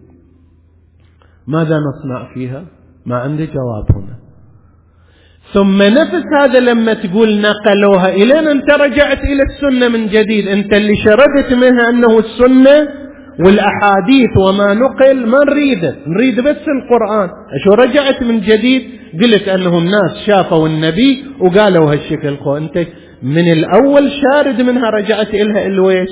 ماذا نصنع فيها؟ ما عندي جواب هنا. ثم نفس هذا لما تقول نقلوها إلينا، أنت رجعت إلى السنة من جديد، أنت اللي شردت منها أنه السنة والأحاديث وما نقل ما نريد بس القرآن. شو رجعت من جديد قلت أنه الناس شافوا النبي وقالوا هالشكل. أنت من الأول شارد منها، رجعت إلها الويش.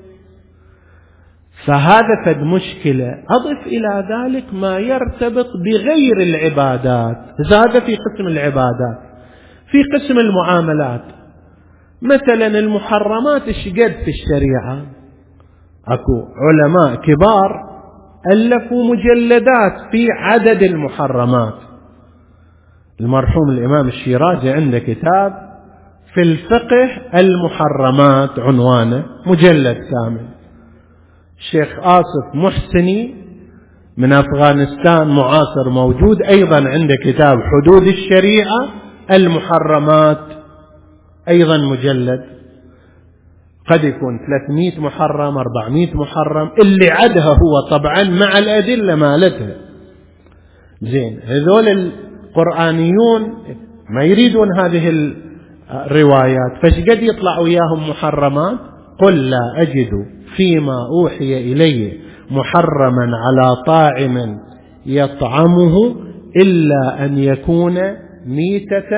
فهذا فد مشكلة. أضف إلى ذلك ما يرتبط بغير العبادات، هذا في قسم العبادات. في قسم المعاملات مثلا المحرمات الشقد في الشريعة، اكو علماء كبار ألفوا مجلدات في عدد المحرمات. المرحوم الإمام الشيرازي عنده كتاب في الفقه المحرمات عنوانه، مجلد كامل. الشيخ آصف محسني من أفغانستان معاصر موجود، أيضا عنده كتاب حدود الشريعة المحرمات، أيضا مجلد، قد يكون 300 محرم 400 محرم، اللي عدها هو طبعا مع الأدلة مالتها. زين، هذول القرآنيون ما يريدون هذه الروايات، فشقد يطلع وياهم محرمات. قل لا أجد فيما أوحي إلي محرما على طاعم يطعمه إلا أن يكون ميتة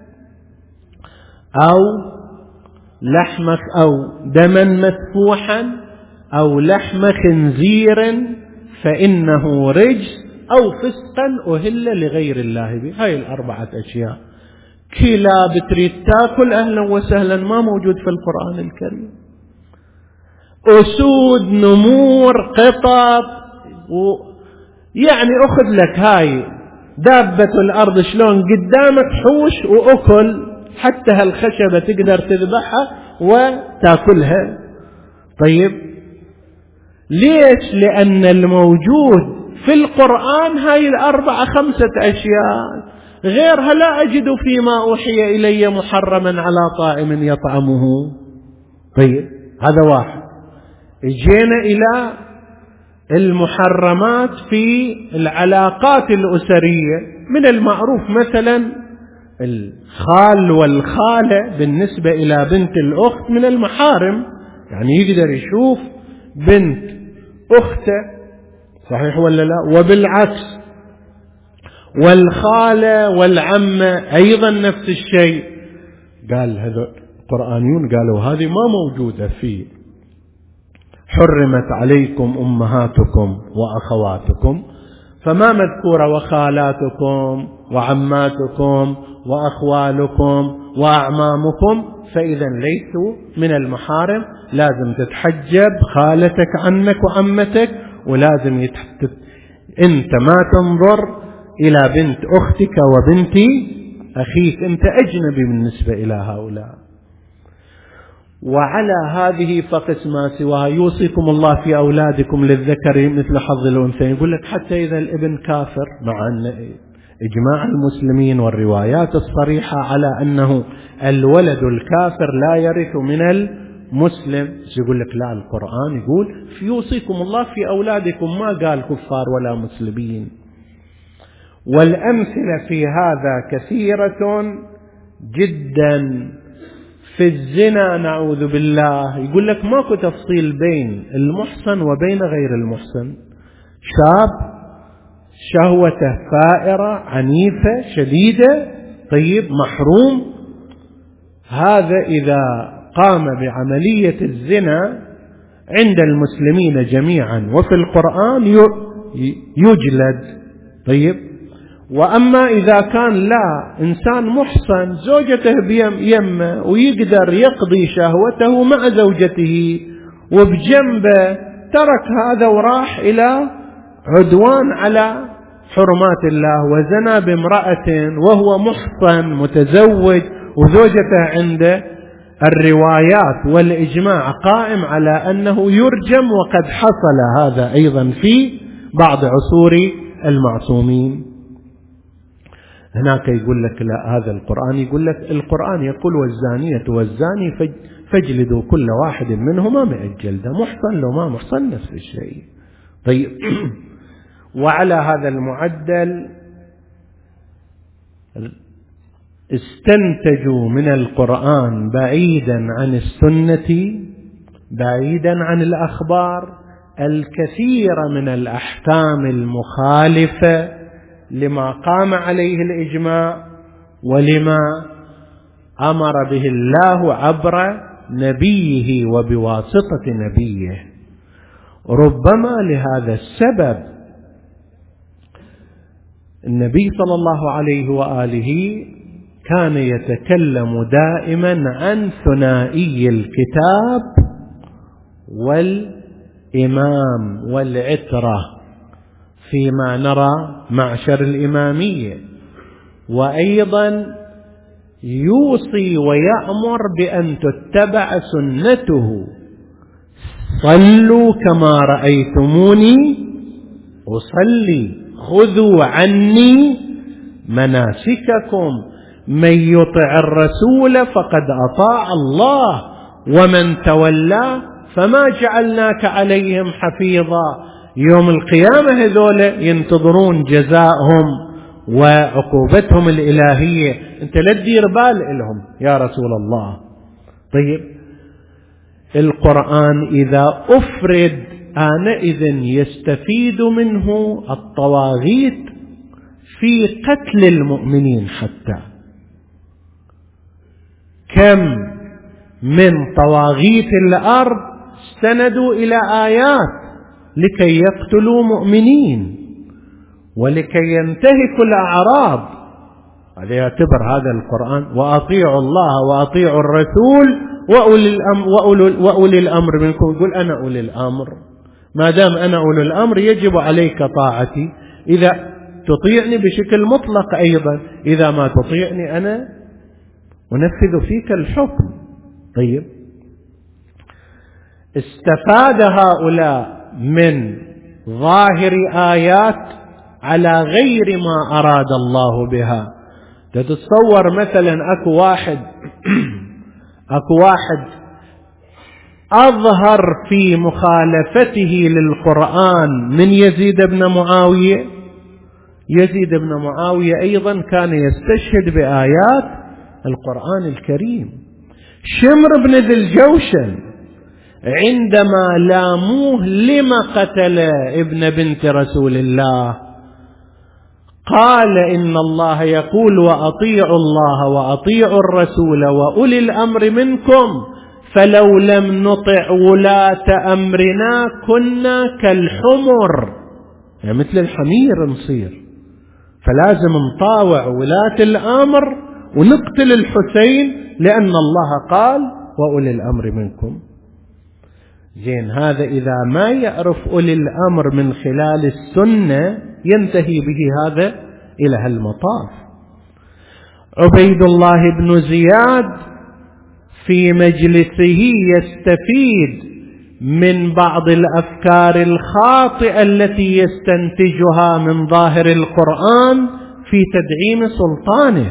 أو لحم أو دما مسفوحا أو لحم خنزير فإنه رجس أو فسقا أهل لغير الله به. هاي الأربعة أشياء. كلاب تريد تاكل أهلا وسهلا، ما موجود في القرآن الكريم. أسود، نمور، قطط، يعني أخذ لك هاي دابة الأرض شلون قدامك حوش وأكل، حتى هالخشبة تقدر تذبحها وتاكلها. طيب ليش؟ لأن الموجود في القرآن هاي الأربعة 5 أشياء، غيرها لا أجد فيما أوحي إلي محرما على طاعم يطعمه. طيب هذا واحد. جينا إلى المحرمات في العلاقات الأسرية. من المعروف مثلا الخال والخالة بالنسبة إلى بنت الأخت من المحارم، يعني يقدر يشوف بنت أخته، صحيح ولا لا؟ وبالعكس والخالة والعمة أيضا نفس الشيء. قال هذا القرآنيون قالوا هذه ما موجودة في حرمت عليكم أمهاتكم وأخواتكم، فما مذكورة وخالاتكم وعماتكم وأخوالكم وأعمامكم، فإذا ليسوا من المحارم. لازم تتحجب خالتك عنك وعمتك، ولازم أنت ما تنظر إلى بنت أختك وبنت أخيك، أنت أجنبي بالنسبة إلى هؤلاء. وعلى هذه فقس ما سواها. يوصيكم الله في أولادكم للذكر مثل حظ الأنثيين. يقول لك حتى إذا الابن كافر، مع أن إجماع المسلمين والروايات الصريحة على أنه الولد الكافر لا يرث من المسلم، يقول لك لا، القرآن يقول يوصيكم الله في أولادكم، ما قال كفار ولا مسلمين. والأمثلة في هذا كثيرة جدا. في الزنا نعوذ بالله، يقول لك ماكو تفصيل بين المحصن وبين غير المحصن. شاب شهوته فائرة عنيفة شديدة، طيب محروم، هذا إذا قام بعملية الزنا عند المسلمين جميعا وفي القرآن يجلد. طيب وأما إذا كان لا، إنسان محصن زوجته بيمه ويقدر يقضي شهوته مع زوجته وبجنبه، ترك هذا وراح إلى عدوان على حرمات الله وزنا بامرأة وهو محصن متزوج وزوجته عنده، الروايات والإجماع قائم على أنه يرجم، وقد حصل هذا أيضا في بعض عصور المعصومين. هناك يقول لك لا، هذا القرآن يقول لك القرآن يقول والزانية والزاني فاجلدوا كل واحد منهما 100 جلدة، محصن لو ما محصن نفس الشيء. طيب وعلى هذا المعدل استنتجوا من القرآن بعيدا عن السنة، بعيدا عن الأخبار، الكثير من الأحكام المخالفة لما قام عليه الإجماع ولما أمر به الله عبر نبيه وبواسطة نبيه. ربما لهذا السبب النبي صلى الله عليه وآله كان يتكلم دائما عن ثنائي الكتاب والإمام والعترة فيما نرى معشر الإمامية، وأيضا يوصي ويأمر بأن تتبع سنته. صلوا كما رأيتموني أصلي، خذوا عني مناسككم، من يطع الرسول فقد أطاع الله، ومن تولى فما جعلناك عليهم حفيظا. يوم القيامة هذول ينتظرون جزاءهم وعقوبتهم الإلهية، أنت لا تدير بال لهم يا رسول الله. طيب القرآن إذا أفرد آنئذ يستفيد منه الطواغيت في قتل المؤمنين. حتى كم من طواغيت الأرض استندوا إلى آيات لكي يقتلوا مؤمنين ولكي ينتهكوا الأعراض. هذا يعتبر هذا القرآن وأطيعوا الله وأطيعوا الرسول وأولي الأمر منكم. يقول أنا أولي الأمر، ما دام أنا أولي الأمر يجب عليك طاعتي، إذا تطيعني بشكل مطلق، أيضا إذا ما تطيعني أنا أنفذ فيك الحكم. طيب استفاد هؤلاء من ظاهر آيات على غير ما أراد الله بها. تتصور مثلا أكو واحد أظهر في مخالفته للقرآن من يزيد بن معاوية. يزيد بن معاوية أيضا كان يستشهد بآيات القرآن الكريم. شمر بن ذي الجوشن عندما لاموه لما قتل ابن بنت رسول الله قال إن الله يقول وأطيعوا الله وأطيعوا الرسول وأولي الأمر منكم، فلو لم نطع ولاة أمرنا كنا كالحمر، يعني مثل الحمير نصير، فلازم نطاوع ولاة الأمر ونقتل الحسين لأن الله قال وأولي الأمر منكم. زين، هذا إذا ما يعرف أولي الأمر من خلال السنة ينتهي به هذا إلى هالمطاف. عبيد الله بن زياد في مجلسه يستفيد من بعض الأفكار الخاطئة التي يستنتجها من ظاهر القرآن في تدعيم سلطانه.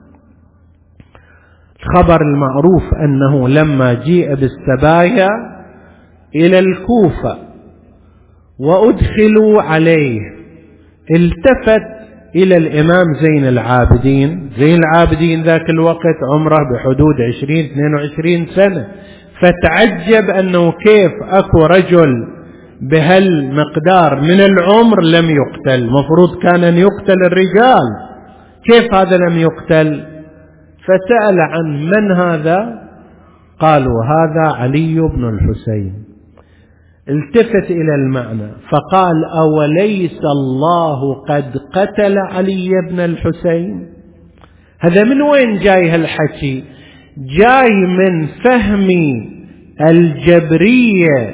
الخبر المعروف أنه لما جيء بالسبايا إلى الكوفة وأدخلوا عليه التفت إلى الإمام زين العابدين. زين العابدين ذاك الوقت عمره بحدود 20-22 سنة، فتعجب أنه كيف أكو رجل بهالمقدار من العمر لم يقتل، مفروض كان أن يقتل الرجال، كيف هذا لم يقتل؟ فسأل عن من هذا؟ قالوا هذا علي بن الحسين. التفت إلى المعنى فقال أوليس الله قد قتل علي بن الحسين؟ هذا من وين جاي هالحكي؟ جاي من فهم الجبرية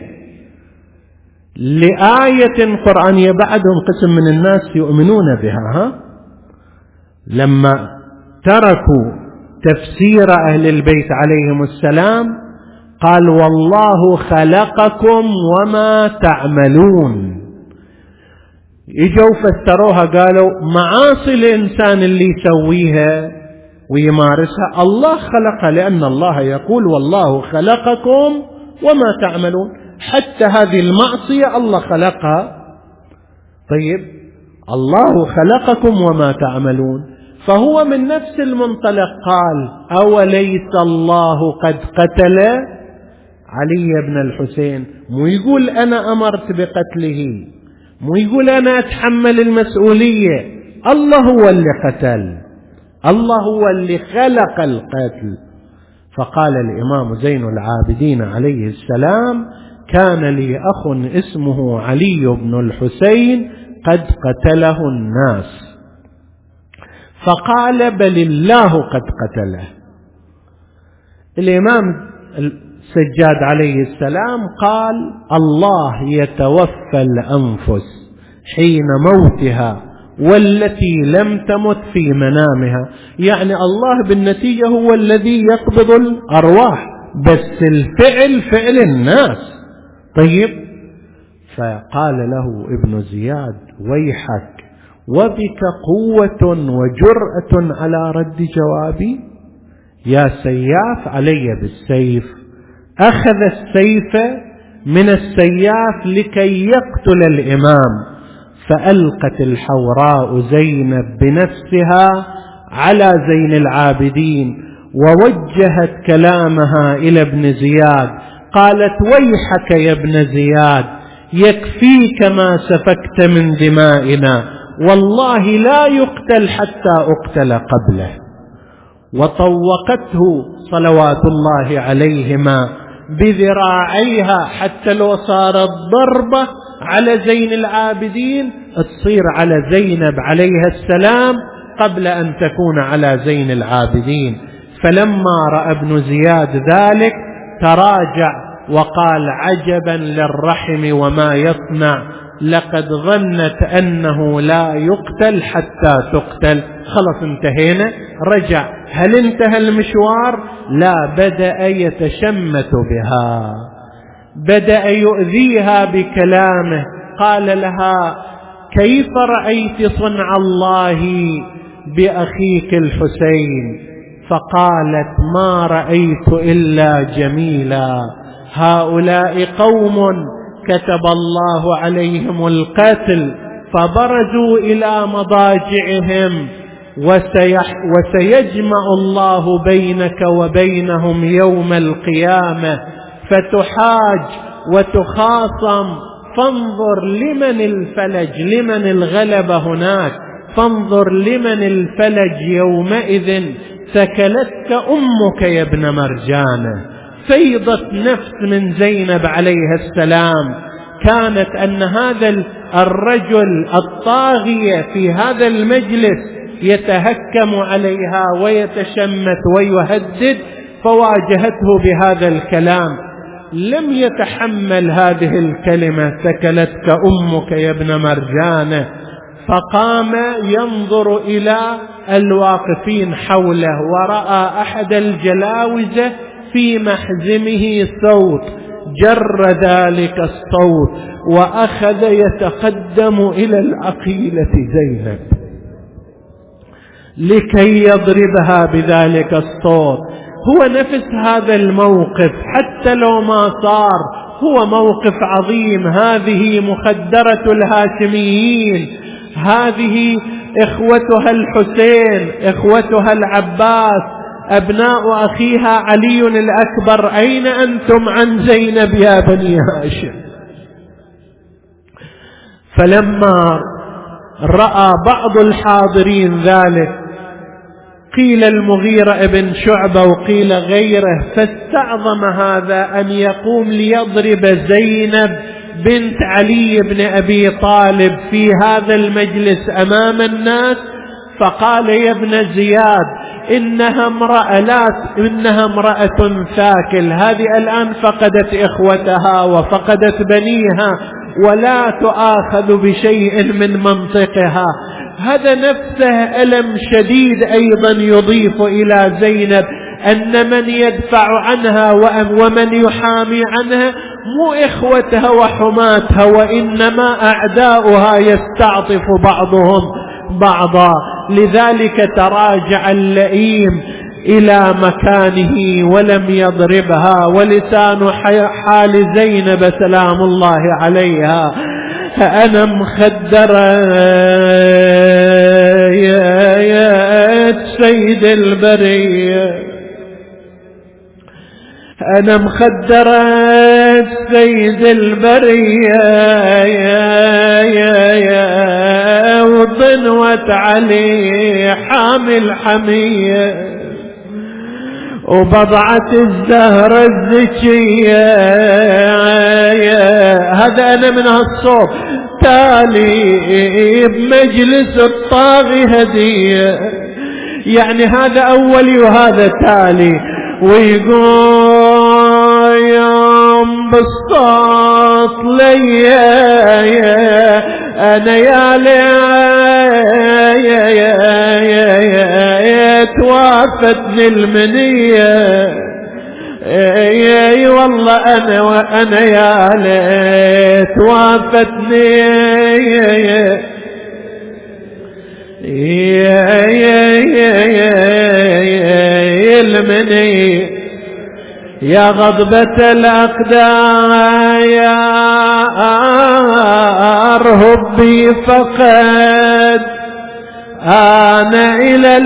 لآية قرآنية بعدهم قسم من الناس يؤمنون بها. لما تركوا تفسير أهل البيت عليهم السلام قال والله خلقكم وما تعملون. اجوا فسروها قالوا معاصي الإنسان اللي يسويها ويمارسها الله خلقها، لأن الله يقول والله خلقكم وما تعملون، حتى هذه المعصية الله خلقها. طيب الله خلقكم وما تعملون، فهو من نفس المنطلق قال أوليس الله قد قتل علي بن الحسين، مو يقول أنا أمرت بقتله، مو يقول أنا أتحمل المسؤولية، الله هو اللي قتل، الله هو اللي خلق القتل. فقال الإمام زين العابدين عليه السلام كان لي أخ اسمه علي بن الحسين قد قتله الناس. فقال بل الله قد قتله. الإمام السجاد عليه السلام قال الله يتوفى الأنفس حين موتها والتي لم تمت في منامها، يعني الله بالنتيجة هو الذي يقبض الأرواح، بس الفعل فعل الناس. طيب، فقال له ابن زياد ويحك وبك قوة وجرأة على رد جوابي؟ يا سياف علي بالسيف. أخذ السيف من السياف لكي يقتل الإمام، فألقت الحوراء زينب بنفسها على زين العابدين ووجهت كلامها إلى ابن زياد، قالت ويحك يا ابن زياد يكفيك ما سفكت من دمائنا، والله لا يقتل حتى أقتل قبله. وطوقته صلوات الله عليهما بذراعيها حتى لو صارت ضربة على زين العابدين تصير على زينب عليها السلام قبل أن تكون على زين العابدين. فلما رأى ابن زياد ذلك تراجع وقال عجبا للرحم وما يصنع، لقد ظنت أنه لا يقتل حتى تقتل. خلص انتهينا. رجع. هل انتهى المشوار؟ لا، بدأ يتشمت بها، بدأ يؤذيها بكلامه. قال لها كيف رأيت صنع الله بأخيك الحسين؟ فقالت ما رأيت إلا جميلا، هؤلاء قوم كتب الله عليهم القتل فبرزوا إلى مضاجعهم، وسيجمع الله بينك وبينهم يوم القيامة فتحاج وتخاصم، فانظر لمن الفلج، لمن الغلبة هناك، فانظر لمن الفلج يومئذ، ثكلتك أمك يا ابن مرجانة. فيضت نفس من زينب عليها السلام كانت أن هذا الرجل الطاغية في هذا المجلس يتهكم عليها ويتشمت ويهدد، فواجهته بهذا الكلام. لم يتحمل هذه الكلمة ثكلتك أمك يا ابن مرجانة، فقام ينظر إلى الواقفين حوله ورأى أحد الجلاوزة في محزمه صوت، جر ذلك الصوت وأخذ يتقدم إلى العقيلة زينب لكي يضربها بذلك الصوت. هو نفس هذا الموقف حتى لو ما صار هو موقف عظيم. هذه مخدرة الهاشميين، هذه إخوتها الحسين، إخوتها العباس، أبناء أخيها علي الأكبر، أين أنتم عن زينب يا بني هاشم؟ فلما رأى بعض الحاضرين ذلك، قيل المغيرة ابن شعبة وقيل غيره، فاستعظم هذا أن يقوم ليضرب زينب بنت علي بن أبي طالب في هذا المجلس أمام الناس. فقال يا ابن زياد إنها امرأة ثاكل، هذه الآن فقدت إخوتها وفقدت بنيها ولا تؤاخذ بشيء من منطقها. هذا نفسه ألم شديد أيضا يضيف إلى زينب أن من يدفع عنها ومن يحامي عنها مو إخوتها وحماتها، وإنما أعداؤها يستعطف بعضهم بعضا. لذلك تراجع اللئيم إلى مكانه ولم يضربها. ولسان حال زينب سلام الله عليها أنا مخدرة يا سيد البرية، أنا مخدرة سيد البرية يا وضنوة علي حامل حمية وبضعة الزهرة الزكية. هذا أنا من هالصوب تالي بمجلس الطاغي هدية، يعني هذا أولي وهذا تالي. ويقول يوم بالصوت لي أنا يا ليت وافتني المنية، والله أنا يا ليت وافتني المنية. يا غضبة الأقدار هبي فقد أنا إلى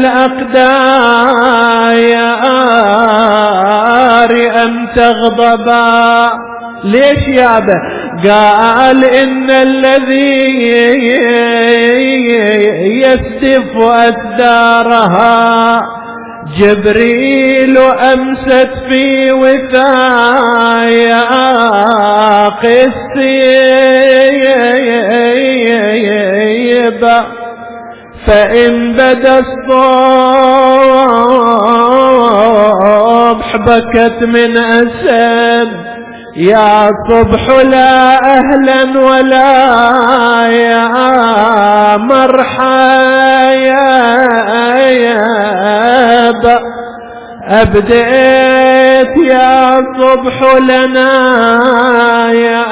الأقدار أن تغضبا. ليش يابا؟ قال إن الذي يسدف أثدارها جبريل أمست في وثايق السيبة، فإن بدا الصبح بكت من أسد. يا صبح لا أهلا ولا يا مرحبا، أبدأت يا صبح لنا يا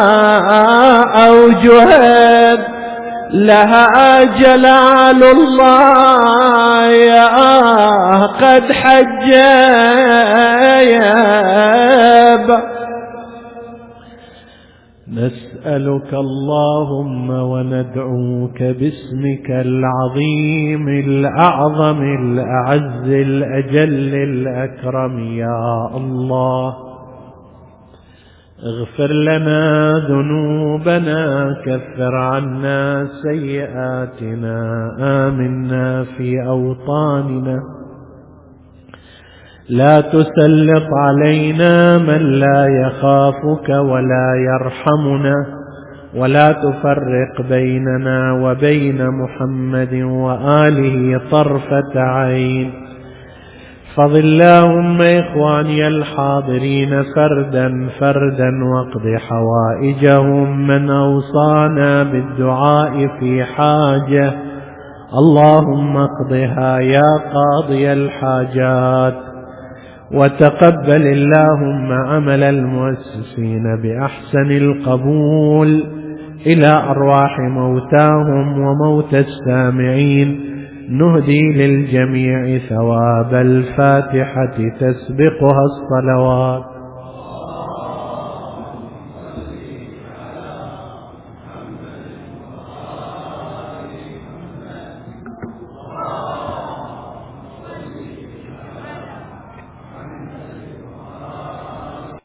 أوجهد، لها جلال الله يا قد حجب. نسألك اللهم وندعوك باسمك العظيم الأعظم الأعز الأجل الأكرم يا الله، اغفر لنا ذنوبنا، كفر عنا سيئاتنا، آمنا في أوطاننا، لا تسلط علينا من لا يخافك ولا يرحمنا، ولا تفرق بيننا وبين محمد وآله طرفة عين. احفظ اللهم إخواني الحاضرين فردا فردا، واقض حوائجهم من أوصانا بالدعاء في حاجة، اللهم اقضها يا قاضي الحاجات. وتقبل اللهم عمل المؤسسين بأحسن القبول إلى أرواح موتاهم وموتى السامعين. نهدي للجميع ثواب الفاتحة تسبقها الصلوات.